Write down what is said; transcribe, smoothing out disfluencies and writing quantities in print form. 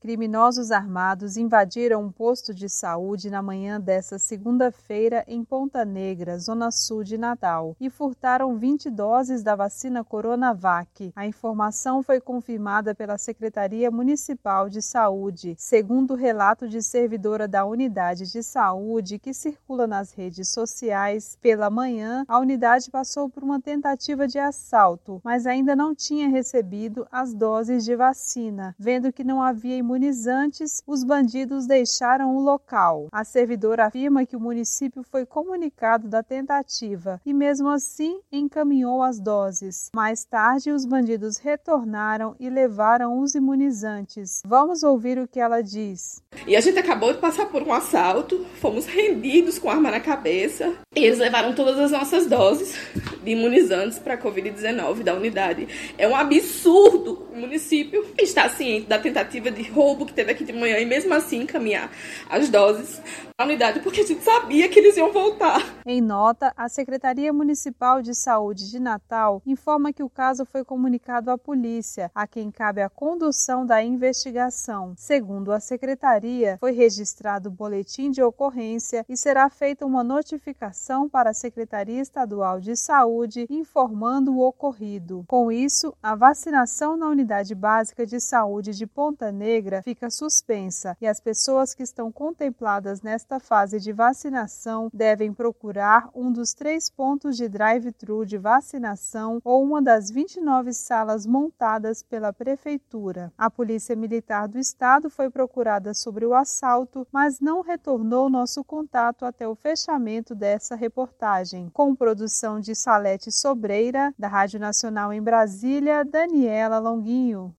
Criminosos armados invadiram um posto de saúde na manhã desta segunda-feira em Ponta Negra, zona sul de Natal, e furtaram 20 doses da vacina Coronavac. A informação foi confirmada pela Secretaria Municipal de Saúde. Segundo o relato de servidora da unidade de saúde que circula nas redes sociais, pela manhã a unidade passou por uma tentativa de assalto, mas ainda não tinha recebido as doses de vacina. Vendo que não havia imunizantes, os bandidos deixaram o local. A servidora afirma que o município foi comunicado da tentativa e, mesmo assim, encaminhou as doses. Mais tarde, os bandidos retornaram e levaram os imunizantes. Vamos ouvir o que ela diz. E a gente acabou de passar por um assalto, fomos rendidos com arma na cabeça e eles levaram todas as nossas doses de imunizantes para a Covid-19 da unidade. É um absurdo. O município está ciente da tentativa de roubo que teve aqui de manhã e mesmo assim encaminhar as doses à unidade porque a gente sabia que eles iam voltar. Em nota, a Secretaria Municipal de Saúde de Natal informa que o caso foi comunicado à polícia, a quem cabe a condução da investigação. Segundo a Secretaria, foi registrado o boletim de ocorrência e será feita uma notificação para a Secretaria Estadual de Saúde informando o ocorrido. Com isso, a vacinação na Unidade Básica de Saúde de Ponta Negra fica suspensa e as pessoas que estão contempladas nesta fase de vacinação devem procurar um dos 3 pontos de drive-thru de vacinação ou uma das 29 salas montadas pela Prefeitura. A Polícia Militar do Estado foi procurada sobre o assalto, mas não retornou nosso contato até o fechamento dessa reportagem. Com produção de Salete Sobreira, da Rádio Nacional em Brasília, Daniela Longuinho.